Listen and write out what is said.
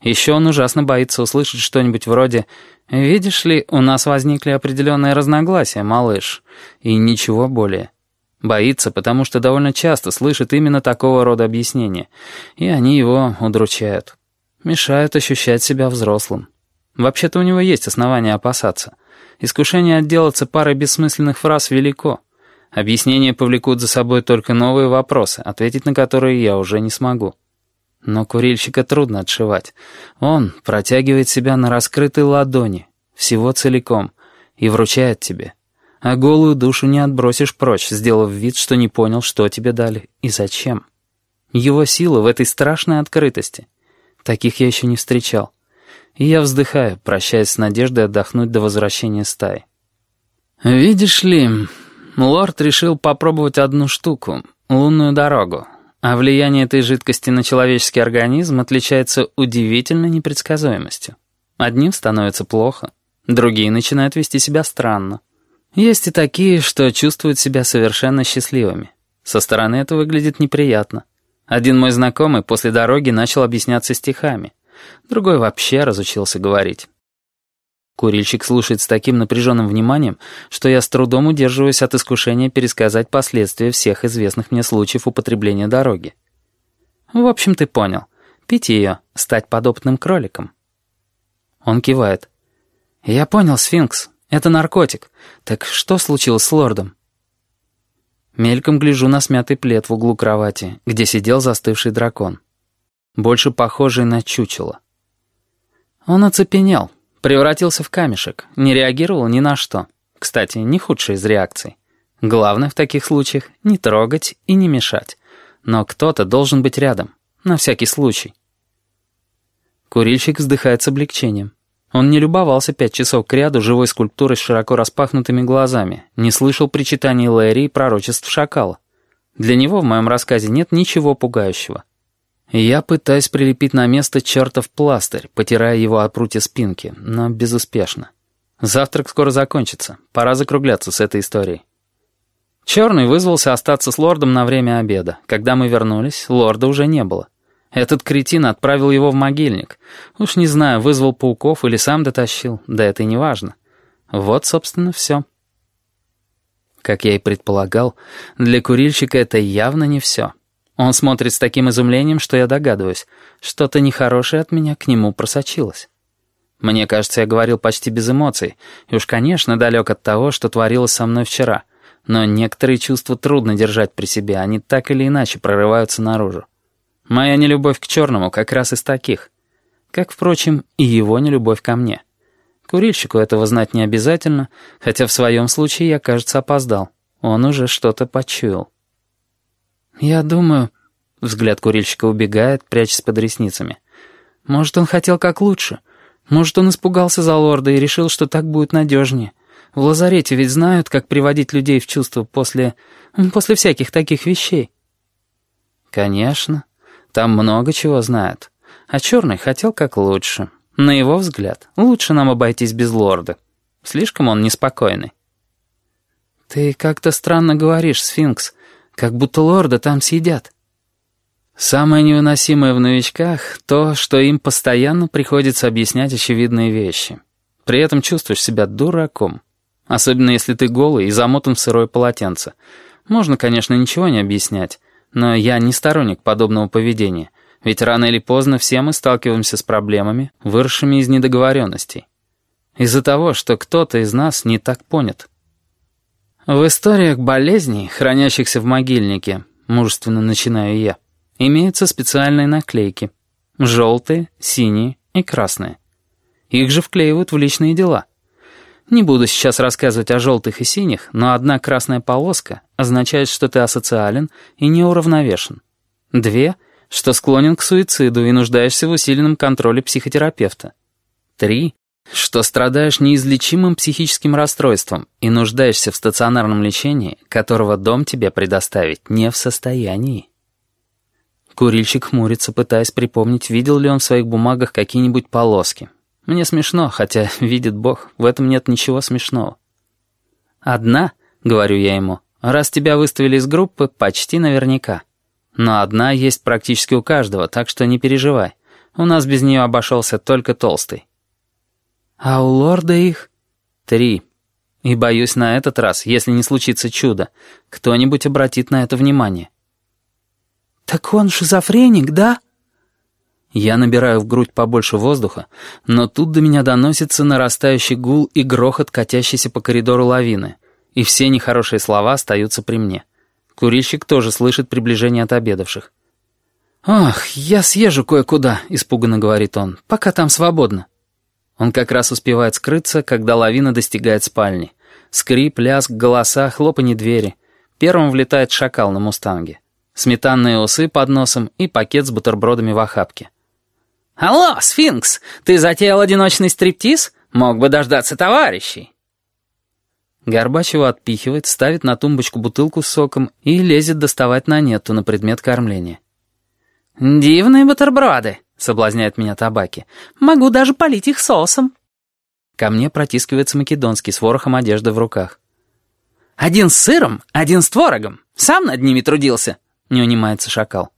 Еще он ужасно боится услышать что-нибудь вроде «Видишь ли, у нас возникли определенные разногласия, малыш», и ничего более. Боится, потому что довольно часто слышит именно такого рода объяснения, и они его удручают. Мешают ощущать себя взрослым. Вообще-то у него есть основания опасаться. Искушение отделаться парой бессмысленных фраз велико. Объяснения повлекут за собой только новые вопросы, ответить на которые я уже не смогу. Но курильщика трудно отшивать. Он протягивает себя на раскрытой ладони, всего целиком, и вручает тебе. А голую душу не отбросишь прочь, сделав вид, что не понял, что тебе дали и зачем. Его сила в этой страшной открытости. Таких я еще не встречал. И я вздыхаю, прощаясь с надеждой отдохнуть до возвращения стаи. Видишь ли, лорд решил попробовать одну штуку — лунную дорогу. А влияние этой жидкости на человеческий организм отличается удивительной непредсказуемостью. Одним становится плохо, другие начинают вести себя странно. Есть и такие, что чувствуют себя совершенно счастливыми. Со стороны это выглядит неприятно. Один мой знакомый после дороги начал объясняться стихами. Другой вообще разучился говорить. Курильщик слушает с таким напряженным вниманием, что я с трудом удерживаюсь от искушения пересказать последствия всех известных мне случаев употребления дороги. В общем, ты понял. Пить ее — стать подопытным кроликом. Он кивает. Я понял, сфинкс. Это наркотик. Так что случилось с лордом? Мельком гляжу на смятый плед в углу кровати, где сидел застывший дракон. Больше похожий на чучело. Он оцепенел. Превратился в камешек, не реагировал ни на что. Кстати, не худшая из реакций. Главное в таких случаях — не трогать и не мешать. Но кто-то должен быть рядом, на всякий случай. Курильщик вздыхает с облегчением. Он не любовался 5 часов кряду живой скульптурой с широко распахнутыми глазами, не слышал причитаний Лэри и пророчеств шакала. Для него в моем рассказе нет ничего пугающего. Я пытаюсь прилепить на место чертов пластырь, потирая его о прутья спинки, но безуспешно. Завтрак скоро закончится, пора закругляться с этой историей. Черный вызвался остаться с лордом на время обеда. Когда мы вернулись, лорда уже не было. Этот кретин отправил его в могильник. Уж не знаю, вызвал пауков или сам дотащил, да это и не важно. Вот, собственно, все. Как я и предполагал, для курильщика это явно не все. Он смотрит с таким изумлением, что я догадываюсь, что-то нехорошее от меня к нему просочилось. Мне кажется, я говорил почти без эмоций, и уж, конечно, далек от того, что творилось со мной вчера. Но некоторые чувства трудно держать при себе, они так или иначе прорываются наружу. Моя нелюбовь к черному как раз из таких. Как, впрочем, и его нелюбовь ко мне. Курильщику этого знать не обязательно, хотя в своем случае я, кажется, опоздал. Он уже что-то почуял. «Я думаю...» — взгляд курильщика убегает, прячась под ресницами. «Может, он хотел как лучше. Может, он испугался за лорда и решил, что так будет надежнее. В лазарете ведь знают, как приводить людей в чувство после всяких таких вещей». «Конечно. Там много чего знают. А черный хотел как лучше. На его взгляд, лучше нам обойтись без лорда. Слишком он неспокойный». «Ты как-то странно говоришь, сфинкс. Как будто лорда там съедят». Самое невыносимое в новичках — то, что им постоянно приходится объяснять очевидные вещи. При этом чувствуешь себя дураком. Особенно если ты голый и замотан в сырое полотенце. Можно, конечно, ничего не объяснять, но я не сторонник подобного поведения, ведь рано или поздно все мы сталкиваемся с проблемами, выросшими из недоговоренностей. Из-за того, что кто-то из нас не так понят. В историях болезней, хранящихся в могильнике, мужественно начинаю я, имеются специальные наклейки. Желтые, синие и красные. Их же вклеивают в личные дела. Не буду сейчас рассказывать о желтых и синих, но одна красная полоска означает, что ты асоциален и неуравновешен. 2, что склонен к суициду и нуждаешься в усиленном контроле психотерапевта. 3, что страдаешь неизлечимым психическим расстройством и нуждаешься в стационарном лечении, которого дом тебе предоставить не в состоянии. Курильщик хмурится, пытаясь припомнить, видел ли он в своих бумагах какие-нибудь полоски. Мне смешно, хотя, видит Бог, в этом нет ничего смешного. «Одна», — говорю я ему, — «раз тебя выставили из группы, почти наверняка. Но одна есть практически у каждого, так что не переживай. У нас без нее обошелся только толстый. А у лорда их 3. И боюсь, на этот раз, если не случится чудо, кто-нибудь обратит на это внимание. «Так он шизофреник, да?» Я набираю в грудь побольше воздуха, но тут до меня доносится нарастающий гул и грохот, катящийся по коридору лавины, и все нехорошие слова остаются при мне. Курильщик тоже слышит приближение отобедавших. «Ох, я съезжу кое-куда», — испуганно говорит он, — «пока там свободно». Он как раз успевает скрыться, когда лавина достигает спальни. Скрип, лязг, голоса, хлопанье двери. Первым влетает шакал на мустанге. Сметанные усы под носом и пакет с бутербродами в охапке. «Алло, сфинкс, ты затеял одиночный стриптиз? Мог бы дождаться товарищей». Горбач его отпихивает, ставит на тумбочку бутылку с соком и лезет доставать Нанетту на предмет кормления. «Дивные бутерброды», — соблазняет меня Табаки. «Могу даже полить их соусом». Ко мне протискивается Македонский с ворохом одежды в руках. «Один с сыром, один с творогом. Сам над ними трудился», — не унимается шакал.